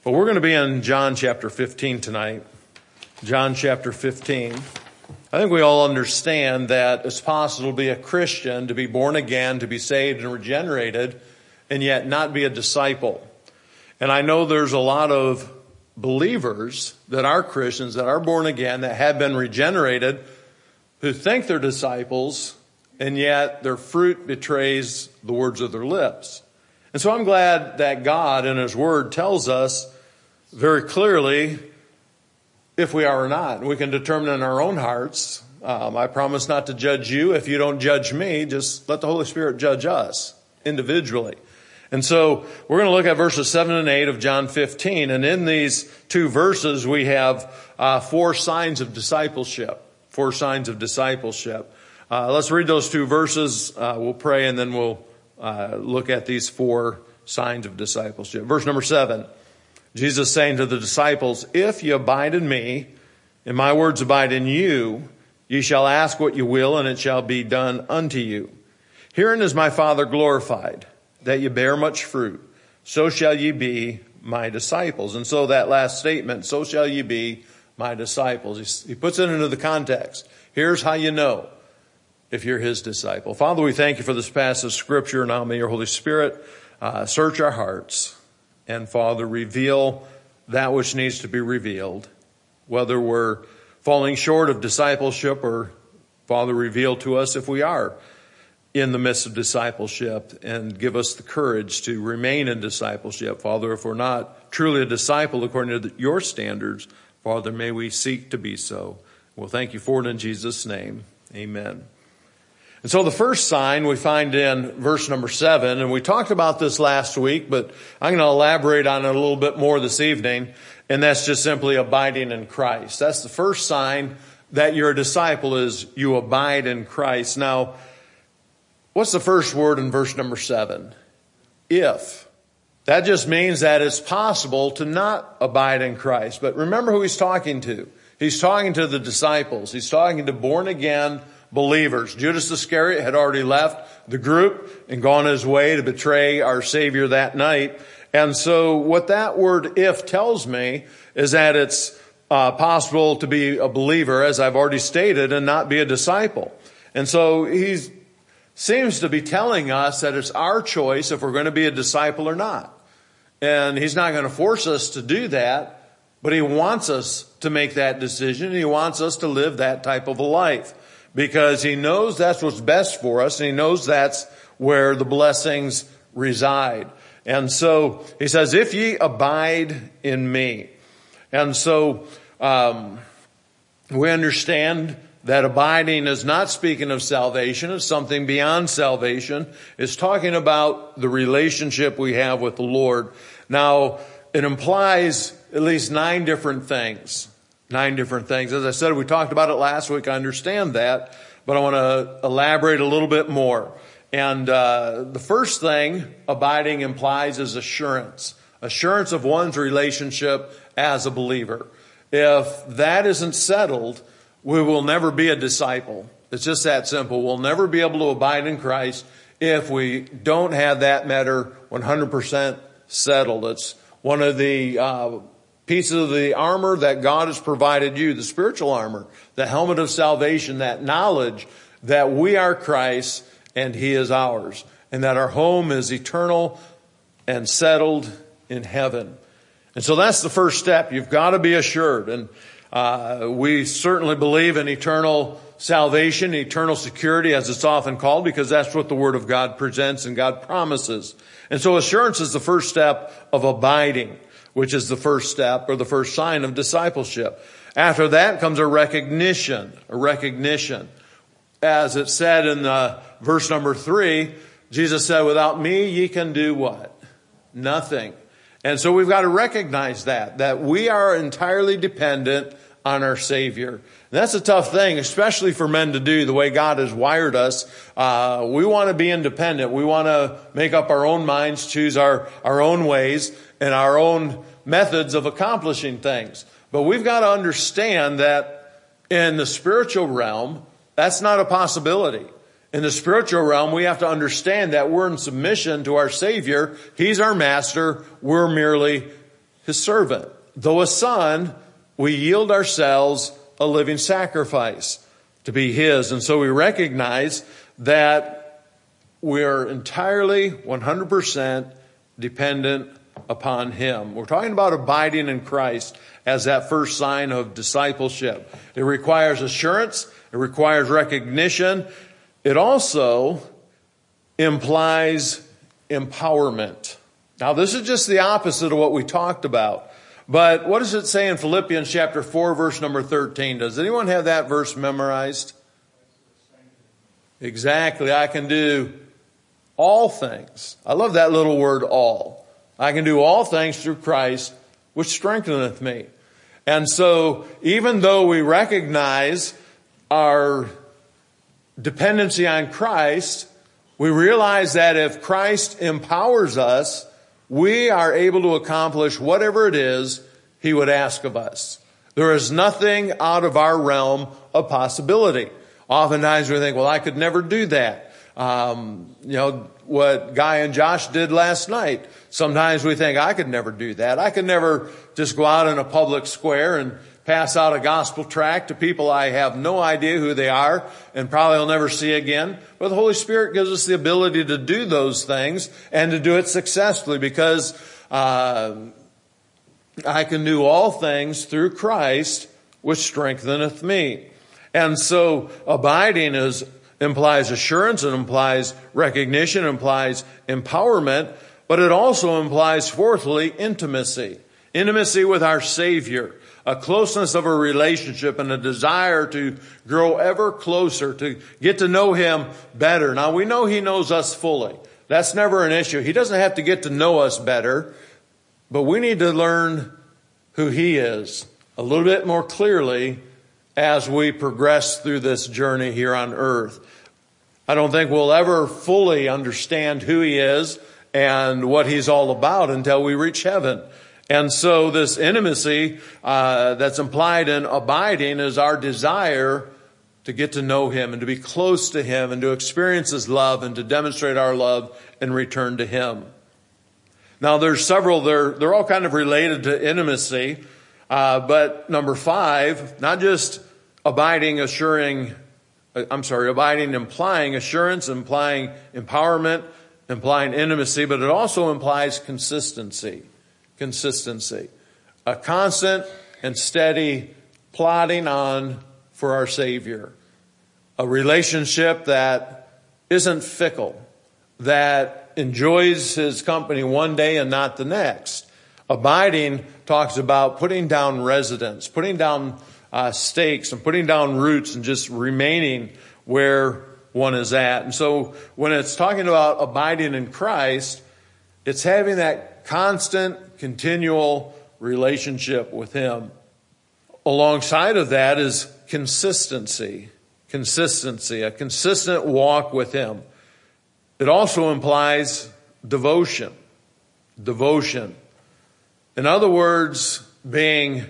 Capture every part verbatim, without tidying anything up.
But we're going to be in John chapter fifteen tonight. John chapter fifteen. I think we all understand that it's possible to be a Christian, to be born again, to be saved and regenerated, and yet not be a disciple. And I know there's a lot of believers that are Christians, that are born again, that have been regenerated, who think they're disciples, and yet their fruit betrays the words of their lips. And so I'm glad that God in His Word tells us very clearly if we are or not. We can determine in our own hearts. Um, I promise not to judge you. If you don't judge me, just let the Holy Spirit judge us individually. And so we're going to look at verses seven and eight of John fifteen. And in these two verses, we have uh, four signs of discipleship. Four signs of discipleship. Uh, let's read those two verses. Uh, we'll pray and then we'll uh, look at these four signs of discipleship. Verse number seven. Jesus saying to the disciples, "If you abide in me, and my words abide in you, ye shall ask what you will, and it shall be done unto you. Herein is my Father glorified, that ye bear much fruit. So shall ye be my disciples." And so that last statement, "so shall ye be my disciples," he puts it into the context. Here's how you know if you're His disciple. Father, we thank you for this passage of Scripture. Now may your Holy Spirit uh, search our hearts. And Father, reveal that which needs to be revealed, whether we're falling short of discipleship or, Father, reveal to us if we are in the midst of discipleship, and give us the courage to remain in discipleship. Father, if we're not truly a disciple according to your standards, Father, may we seek to be so. We'll thank you for it in Jesus' name. Amen. And so the first sign we find in verse number seven, and we talked about this last week, but I'm going to elaborate on it a little bit more this evening, and that's just simply abiding in Christ. That's the first sign that you're a disciple, is you abide in Christ. Now, what's the first word in verse number seven? If. That just means that it's possible to not abide in Christ. But remember who he's talking to. He's talking to the disciples. He's talking to born again believers. Judas Iscariot had already left the group and gone his way to betray our Savior that night. And so what that word "if" tells me is that it's uh, possible to be a believer, as I've already stated, and not be a disciple. And so he seems to be telling us that it's our choice if we're going to be a disciple or not. And he's not going to force us to do that, but he wants us to make that decision. He wants us to live that type of a life, because he knows that's what's best for us, and he knows that's where the blessings reside. And so he says, "If ye abide in me." And so um, we understand that abiding is not speaking of salvation. It's something beyond salvation. It's talking about the relationship we have with the Lord. Now, it implies at least nine different things. Nine different things. As I said, we talked about it last week. I understand that, but I want to elaborate a little bit more. And uh, the first thing abiding implies is assurance. Assurance of one's relationship as a believer. If that isn't settled, we will never be a disciple. It's just that simple. We'll never be able to abide in Christ if we don't have that matter one hundred percent settled. It's one of the uh pieces of the armor that God has provided you, the spiritual armor, the helmet of salvation, that knowledge that we are Christ and He is ours, and that our home is eternal and settled in heaven. And so that's the first step. You've got to be assured. And uh, we certainly believe in eternal salvation, eternal security, as it's often called, because that's what the Word of God presents and God promises. And so assurance is the first step of abiding, which is the first step or the first sign of discipleship. After that comes a recognition, a recognition. As it said in the verse number three, Jesus said, "Without me, ye can do what? Nothing." And so we've got to recognize that, that we are entirely dependent on our Savior. And that's a tough thing, especially for men to do, the way God has wired us. Uh, we want to be independent. We want to make up our own minds, choose our, our own ways and our own methods of accomplishing things. But we've got to understand that in the spiritual realm, that's not a possibility. In the spiritual realm, we have to understand that we're in submission to our Savior. He's our master. We're merely his servant. Though a son, we yield ourselves a living sacrifice to be his. And so we recognize that we're entirely one hundred percent dependent upon him. We're talking about abiding in Christ as that first sign of discipleship. It requires assurance. It requires recognition. It also implies empowerment. Now, this is just the opposite of what we talked about. But what does it say in Philippians chapter four, verse number thirteen? Does anyone have that verse memorized? Exactly. I can do all things. I love that little word, all. I can do all things through Christ, which strengtheneth me. And so, even though we recognize our dependency on Christ, we realize that if Christ empowers us, we are able to accomplish whatever it is he would ask of us. There is nothing out of our realm of possibility. Oftentimes we think, well, I could never do that. Um, you know, what Guy and Josh did last night. Sometimes we think, I could never do that. I could never just go out in a public square and pass out a gospel tract to people I have no idea who they are and probably will never see again. But the Holy Spirit gives us the ability to do those things and to do it successfully because uh, I can do all things through Christ, which strengtheneth me. And so abiding is implies assurance, it implies recognition, it implies empowerment, but it also implies, fourthly, intimacy. Intimacy with our Savior. A closeness of a relationship and a desire to grow ever closer, to get to know him better. Now, we know he knows us fully. That's never an issue. He doesn't have to get to know us better, but we need to learn who he is a little bit more clearly as we progress through this journey here on earth. I don't think we'll ever fully understand who he is and what he's all about until we reach heaven. And so this intimacy uh, that's implied in abiding is our desire to get to know him and to be close to him and to experience his love and to demonstrate our love in return to him. Now there's several, they're, they're all kind of related to intimacy. Uh, but number five, not just abiding, assuring, I'm sorry, abiding implying assurance, implying empowerment, implying intimacy, but it also implies consistency. Consistency. A constant and steady plodding on for our Savior. A relationship that isn't fickle, that enjoys his company one day and not the next. Abiding talks about putting down residence, putting down uh, stakes and putting down roots and just remaining where one is at. And so when it's talking about abiding in Christ, it's having that constant, continual relationship with him. Alongside of that is consistency. Consistency, a consistent walk with him. It also implies devotion. Devotion. In other words, being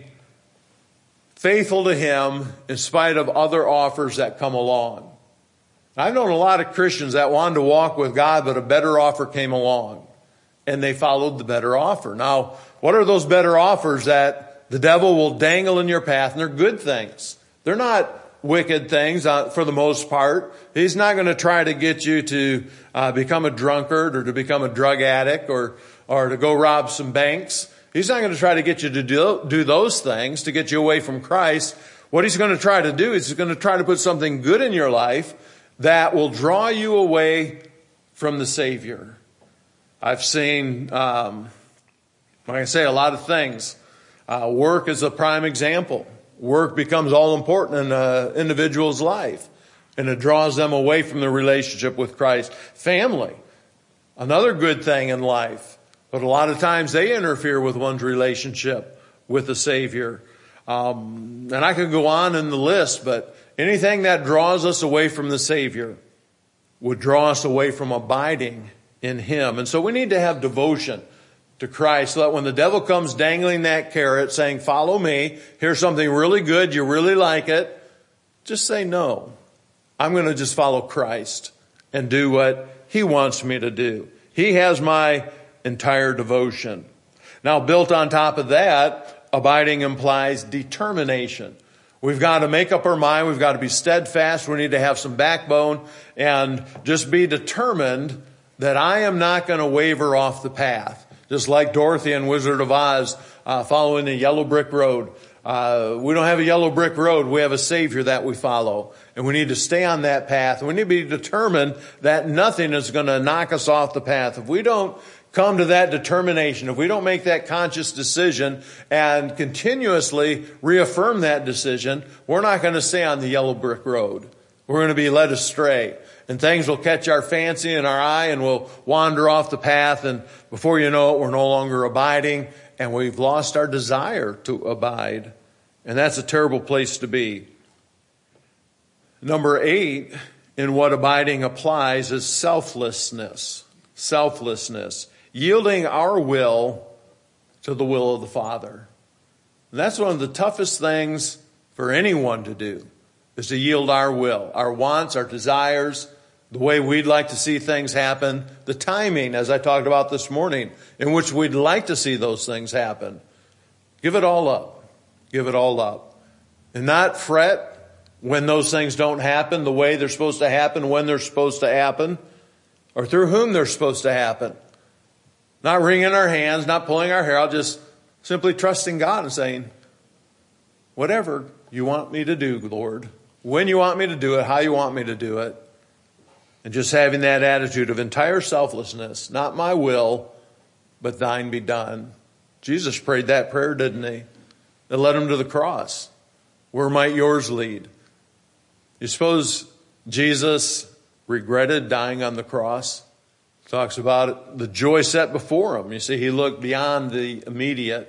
faithful to him in spite of other offers that come along. I've known a lot of Christians that wanted to walk with God, but a better offer came along. And they followed the better offer. Now, what are those better offers that the devil will dangle in your path? And they're good things. They're not wicked things uh, for the most part. He's not going to try to get you to uh, become a drunkard or to become a drug addict or, or to go rob some banks. He's not going to try to get you to do, do those things to get you away from Christ. What he's going to try to do is he's going to try to put something good in your life that will draw you away from the Savior. I've seen, um, like I say, a lot of things. Uh, work is a prime example. Work becomes all important in an individual's life, and it draws them away from the relationship with Christ. Family, another good thing in life, but a lot of times they interfere with one's relationship with the Savior. Um, and I could go on in the list, but anything that draws us away from the Savior would draw us away from abiding in him. And so we need to have devotion to Christ so that when the devil comes dangling that carrot saying, follow me, here's something really good, you really like it, just say no. I'm going to just follow Christ and do what he wants me to do. He has my entire devotion. Now, built on top of that, abiding implies determination. We've got to make up our mind. We've got to be steadfast. We need to have some backbone and just be determined that I am not going to waver off the path. Just like Dorothy and Wizard of Oz uh, following the yellow brick road. Uh, we don't have a yellow brick road. We have a Savior that we follow. And we need to stay on that path. We need to be determined that nothing is going to knock us off the path. If we don't come to that determination, if we don't make that conscious decision and continuously reaffirm that decision, we're not going to stay on the yellow brick road. We're going to be led astray. And things will catch our fancy and our eye, and we'll wander off the path. And before you know it, we're no longer abiding, and we've lost our desire to abide. And that's a terrible place to be. Number eight, in what abiding applies, is selflessness. Selflessness. Yielding our will to the will of the Father. And that's one of the toughest things for anyone to do, is to yield our will, our wants, our desires, the way we'd like to see things happen, the timing, as I talked about this morning, in which we'd like to see those things happen. Give it all up. Give it all up. And not fret when those things don't happen the way they're supposed to happen, when they're supposed to happen, or through whom they're supposed to happen. Not wringing our hands, not pulling our hair out, just simply trusting God and saying, whatever you want me to do, Lord, when you want me to do it, how you want me to do it. And just having that attitude of entire selflessness, not my will, but thine be done. Jesus prayed that prayer, didn't he? That led him to the cross. Where might yours lead? You suppose Jesus regretted dying on the cross? Talks about the joy set before him. You see, he looked beyond the immediate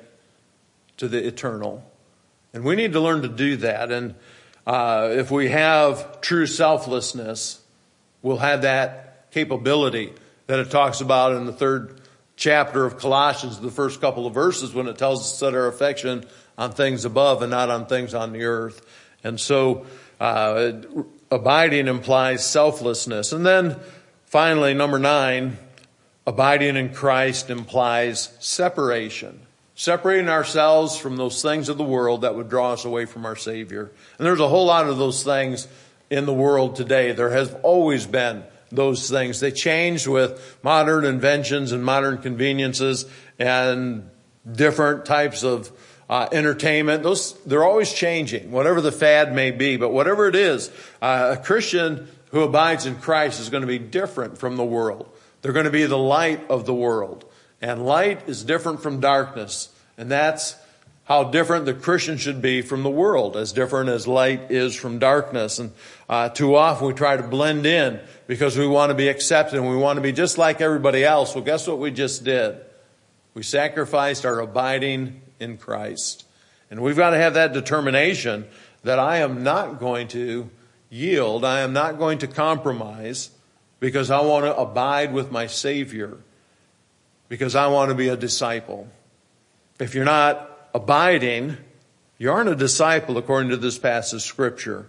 to the eternal. And we need to learn to do that. And uh, if we have true selflessness, we'll have that capability that it talks about in the third chapter of Colossians, the first couple of verses, when it tells us to set our affection on things above and not on things on the earth. And so uh, abiding implies selflessness. And then finally, number nine, abiding in Christ implies separation. Separating ourselves from those things of the world that would draw us away from our Savior. And there's a whole lot of those things in the world today. There has always been those things. They change with modern inventions and modern conveniences and different types of uh, entertainment. Those, they're always changing, whatever the fad may be. But whatever it is, uh, a Christian who abides in Christ is going to be different from the world. They're going to be the light of the world. And light is different from darkness. And that's how different the Christian should be from the world, as different as light is from darkness. And uh, too often we try to blend in because we want to be accepted and we want to be just like everybody else. Well, guess what we just did? We sacrificed our abiding in Christ. And we've got to have that determination that I am not going to yield. I am not going to compromise because I want to abide with my Savior. Because I want to be a disciple. If you're not abiding, you aren't a disciple according to this passage of Scripture.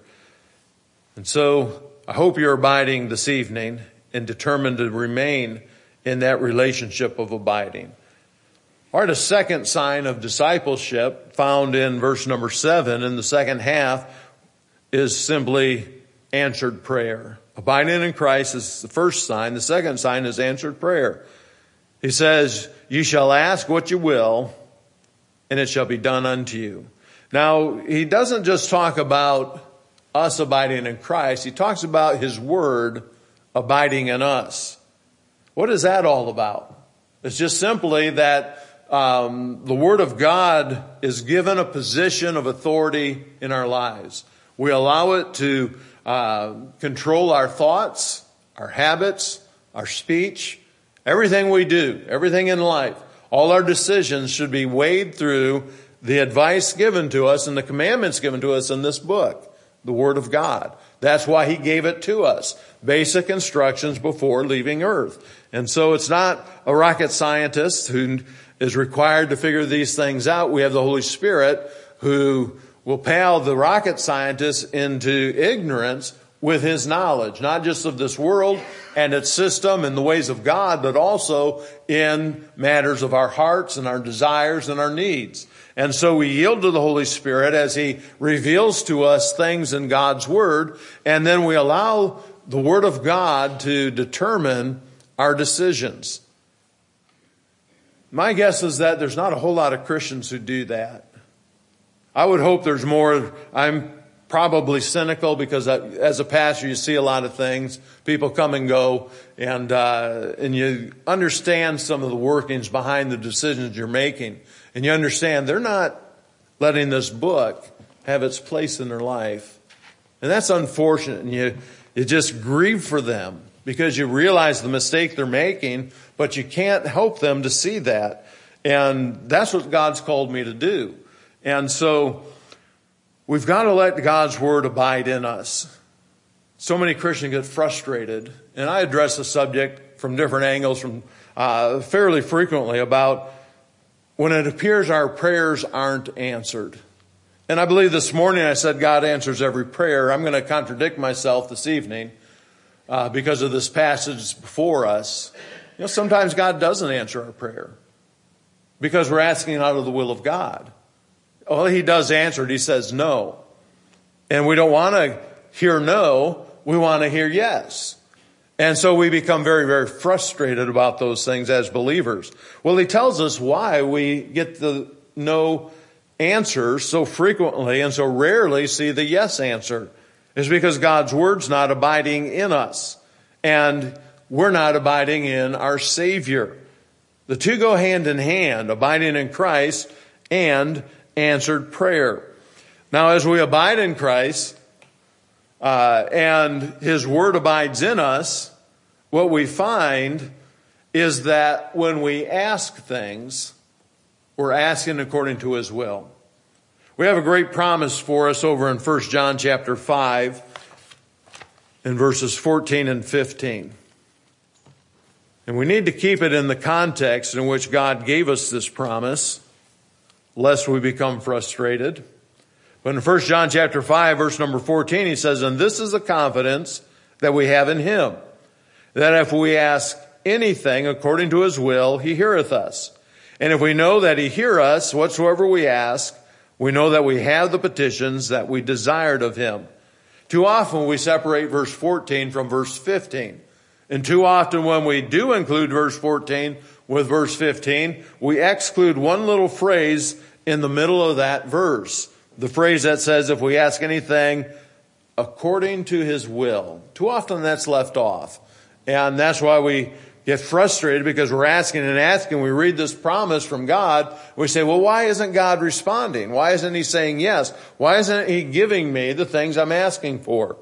And so I hope you're abiding this evening and determined to remain in that relationship of abiding. All right, a second sign of discipleship found in verse number seven in the second half is simply answered prayer. Abiding in Christ is the first sign. The second sign is answered prayer. He says, you shall ask what you will, and it shall be done unto you. Now, he doesn't just talk about us abiding in Christ. He talks about his word abiding in us. What is that all about? It's just simply that um, the word of God is given a position of authority in our lives. We allow it to uh, control our thoughts, our habits, our speech, everything we do, everything in life. All our decisions should be weighed through the advice given to us and the commandments given to us in this book, the Word of God. That's why he gave it to us. Basic instructions before leaving earth. And so it's not a rocket scientist who is required to figure these things out. We have the Holy Spirit who will pale the rocket scientists into ignorance with his knowledge, not just of this world and its system and the ways of God, but also in matters of our hearts and our desires and our needs. And so we yield to the Holy Spirit as he reveals to us things in God's Word, and then we allow the Word of God to determine our decisions. My guess is that there's not a whole lot of Christians who do that. I would hope there's more. I'm probably cynical because I, as a pastor, you see a lot of things. People come and go, and uh, and you understand some of the workings behind the decisions you're making. And you understand they're not letting this book have its place in their life. And that's unfortunate. And you, you just grieve for them because you realize the mistake they're making, but you can't help them to see that. And that's what God's called me to do. And so we've got to let God's Word abide in us. So many Christians get frustrated. And I address the subject from different angles from uh, fairly frequently about when it appears our prayers aren't answered. And I believe this morning I said God answers every prayer. I'm going to contradict myself this evening uh, because of this passage before us. You know, sometimes God doesn't answer our prayer because we're asking out of the will of God. Well, he does answer it. He says no. And we don't want to hear no. We want to hear yes. And so we become very, very frustrated about those things as believers. Well, he tells us why we get the no answer so frequently and so rarely see the yes answer. It's because God's Word's not abiding in us. And we're not abiding in our Savior. The two go hand in hand, abiding in Christ and answered prayer. Now, as we abide in Christ, Uh, and his Word abides in us, what we find is that when we ask things, we're asking according to his will. We have a great promise for us over in First John chapter five in verses fourteen and fifteen. And we need to keep it in the context in which God gave us this promise, lest we become frustrated. But in First John chapter five, verse number fourteen, he says, "And this is the confidence that we have in him, that if we ask anything according to his will, he heareth us. And if we know that he hear us, whatsoever we ask, we know that we have the petitions that we desired of him." Too often we separate verse fourteen from verse fifteen. And too often when we do include verse fourteen with verse fifteen, we exclude one little phrase in the middle of that verse. The phrase that says, if we ask anything according to his will. Too often that's left off. And that's why we get frustrated, because we're asking and asking. We read this promise from God. We say, well, why isn't God responding? Why isn't he saying yes? Why isn't he giving me the things I'm asking for?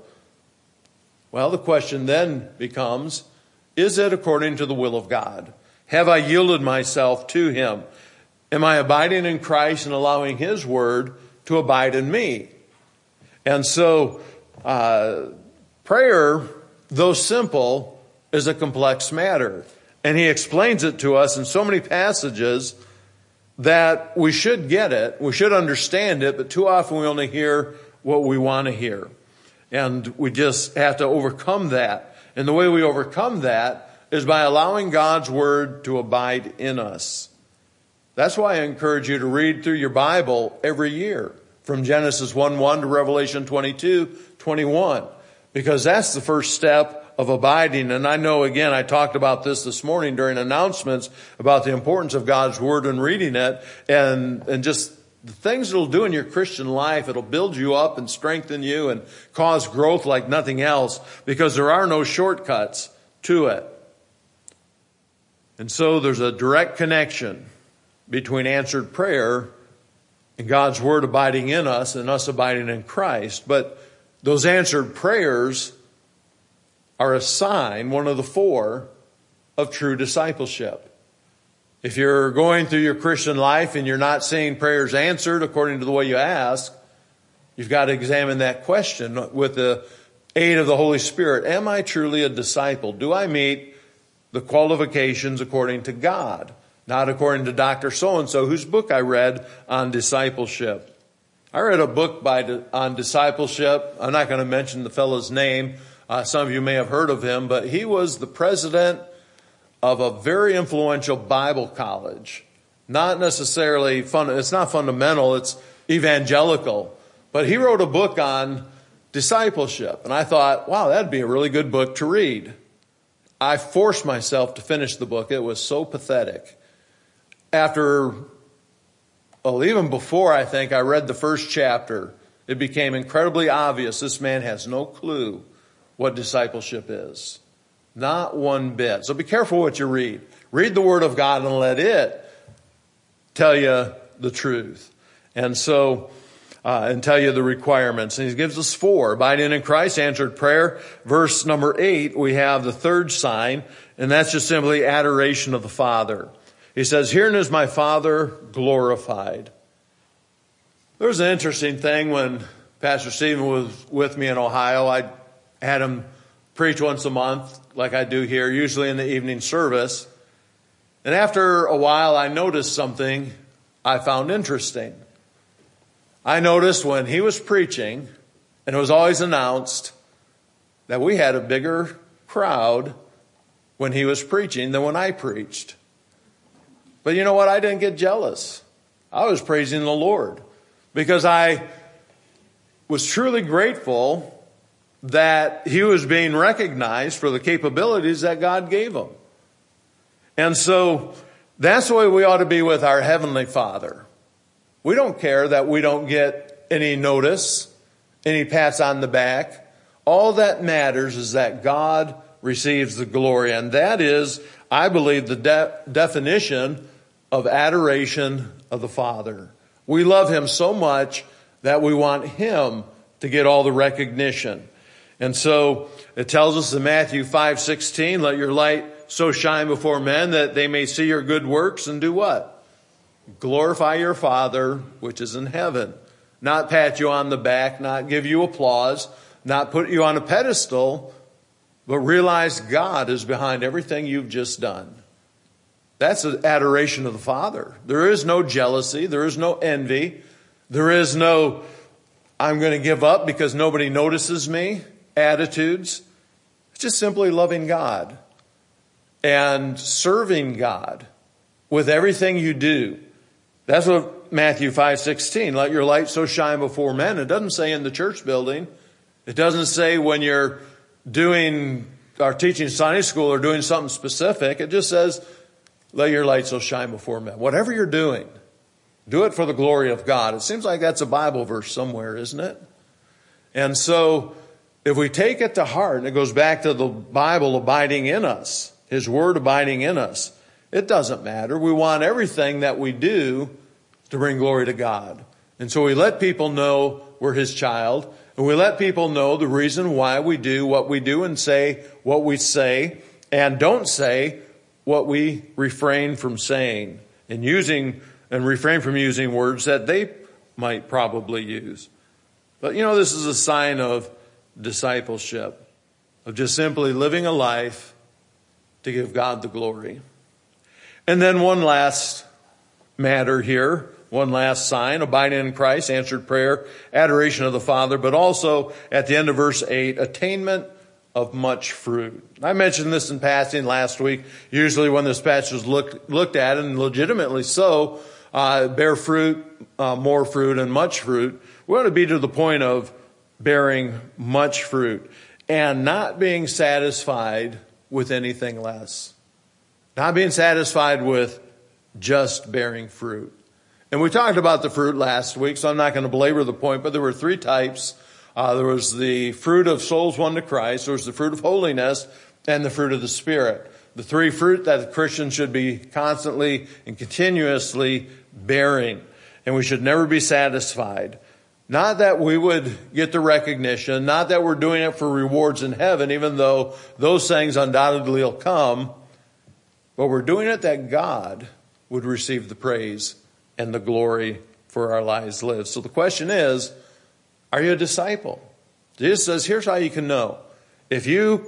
Well, the question then becomes, is it according to the will of God? Have I yielded myself to him? Am I abiding in Christ and allowing his word to abide in me? And so uh, prayer, though simple, is a complex matter. And he explains it to us in so many passages that we should get it, we should understand it, but too often we only hear what we want to hear. And we just have to overcome that. And the way we overcome that is by allowing God's word to abide in us. That's why I encourage you to read through your Bible every year, from Genesis one one to Revelation twenty-two twenty-one, because that's the first step of abiding. And I know, again, I talked about this this morning during announcements about the importance of God's word and reading it, and, and just the things it'll do in your Christian life. It'll build you up and strengthen you and cause growth like nothing else, because there are no shortcuts to it. And so there's a direct connection between answered prayer and God's word abiding in us and us abiding in Christ. But those answered prayers are a sign, one of the four, of true discipleship. If you're going through your Christian life and you're not seeing prayers answered according to the way you ask, you've got to examine that question with the aid of the Holy Spirit. Am I truly a disciple? Do I meet the qualifications according to God, not according to Doctor So-and-so, whose book I read on discipleship? I read a book by on discipleship. I'm not going to mention the fellow's name. Uh, some of you may have heard of him, but he was the president of a very influential Bible college. Not necessarily fun. It's not fundamental. It's evangelical. But he wrote a book on discipleship. And I thought, wow, that'd be a really good book to read. I forced myself to finish the book. It was so pathetic. After, well, even before I think I read the first chapter, it became incredibly obvious this man has no clue what discipleship is. Not one bit. So be careful what you read. Read the Word of God and let it tell you the truth. And so, uh, and tell you the requirements. And he gives us four. Abiding in Christ, answered prayer. Verse number eight, we have the third sign, and that's just simply adoration of the Father. He says, herein is my Father glorified. There was an interesting thing when Pastor Stephen was with me in Ohio. I had him preach once a month, like I do here, usually in the evening service. And after a while, I noticed something I found interesting. I noticed when he was preaching, and it was always announced that we had a bigger crowd when he was preaching than when I preached. But you know what? I didn't get jealous. I was praising the Lord because I was truly grateful that he was being recognized for the capabilities that God gave him. And so that's the way we ought to be with our Heavenly Father. We don't care that we don't get any notice, any pats on the back. All that matters is that God receives the glory. And that is, I believe, the de- definition of adoration of the Father. We love him so much that we want him to get all the recognition. And so it tells us in Matthew five sixteen, let your light so shine before men that they may see your good works and do what? Glorify your Father which is in heaven. Not pat you on the back, not give you applause, not put you on a pedestal, but realize God is behind everything you've just done. That's the adoration of the Father. There is no jealousy. There is no envy. There is no, I'm going to give up because nobody notices me attitudes. It's just simply loving God and serving God with everything you do. That's what Matthew five sixteen, let your light so shine before men. It doesn't say in the church building. It doesn't say when you're doing or teaching Sunday school or doing something specific. It just says, let your light so shine before men. Whatever you're doing, do it for the glory of God. It seems like that's a Bible verse somewhere, isn't it? And so if we take it to heart, and it goes back to the Bible abiding in us, his word abiding in us, it doesn't matter. We want everything that we do to bring glory to God. And so we let people know we're his child, and we let people know the reason why we do what we do and say what we say, and don't say what we refrain from saying, and using and refrain from using words that they might probably use. But you know, this is a sign of discipleship, of just simply living a life to give God the glory. And then one last matter here, one last sign, abiding in Christ, answered prayer, adoration of the Father, but also at the end of verse eight, attainment of much fruit. I mentioned this in passing last week. Usually when this passage is looked, looked at, and legitimately so, uh, bear fruit, uh, more fruit and much fruit. We want to be to the point of bearing much fruit and not being satisfied with anything less. Not being satisfied with just bearing fruit. And we talked about the fruit last week, so I'm not going to belabor the point, but there were three types. Uh, there was the fruit of souls won to Christ, there was the fruit of holiness, and the fruit of the Spirit. The three fruit that the Christian should be constantly and continuously bearing. And we should never be satisfied. Not that we would get the recognition, not that we're doing it for rewards in heaven, even though those things undoubtedly will come, but we're doing it that God would receive the praise and the glory for our lives lived. So the question is, are you a disciple? Jesus says, here's how you can know. If you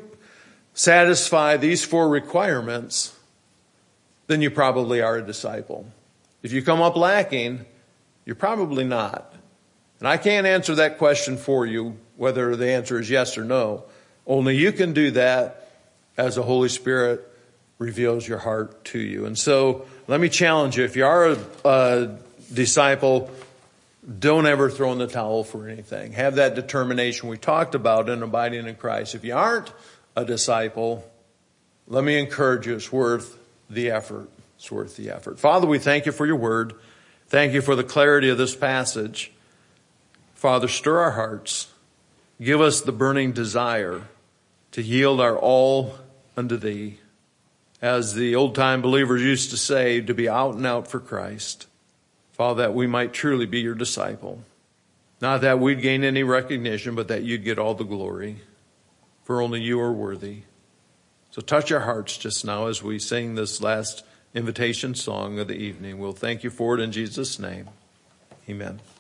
satisfy these four requirements, then you probably are a disciple. If you come up lacking, you're probably not. And I can't answer that question for you, whether the answer is yes or no. Only you can do that as the Holy Spirit reveals your heart to you. And so let me challenge you. If you are a, a disciple, don't ever throw in the towel for anything. Have that determination we talked about in abiding in Christ. If you aren't a disciple, let me encourage you. It's worth the effort. It's worth the effort. Father, we thank you for your word. Thank you for the clarity of this passage. Father, stir our hearts. Give us the burning desire to yield our all unto thee. As the old-time believers used to say, to be out and out for Christ. Father, that we might truly be your disciple. Not that we'd gain any recognition, but that you'd get all the glory. For only you are worthy. So touch our hearts just now as we sing this last invitation song of the evening. We'll thank you for it in Jesus' name. Amen.